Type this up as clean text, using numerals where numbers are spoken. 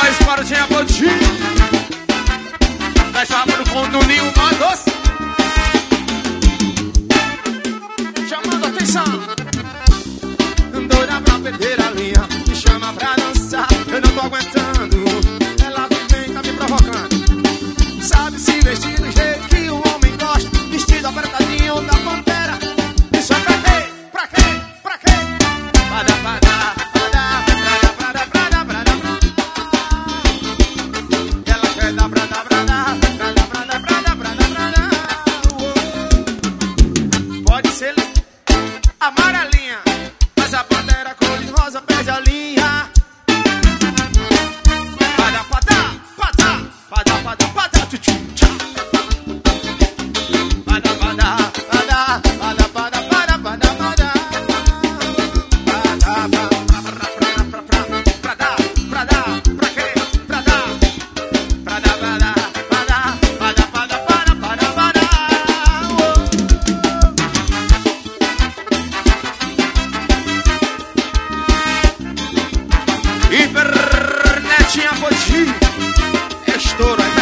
nós, parodinha Bodinho. Nós chamando com o Nuninho Matos. Chamando a atenção. Doida pra perder a linha, me chama pra dançar, eu não tô aguentando. Ela vem, tá me provocando. Sabe se vestir do jeito que o homem gosta, vestido apertadinho da pantera. Isso é pra quê? Pra quê? Pra quê? Pada, pada, pada, pada, pada, pada, pada. Ela quer dar brada, brada, brada, brada, brada, brada, brada. Pode ser amarelinha, mas a pantera cor de rosa perde a linha. Pada, pada, pada, pada, pada, pada, tchutchu, tchá. Pada, pada, pada, pada, pada, pada, pada, pada. Pra dar, pra quê? Pra dar. Pra dar, pra dar, pra dar, pra dar, pra dar, pra dar, pra dar, pra dar. Internetinha Bodinho, estoura.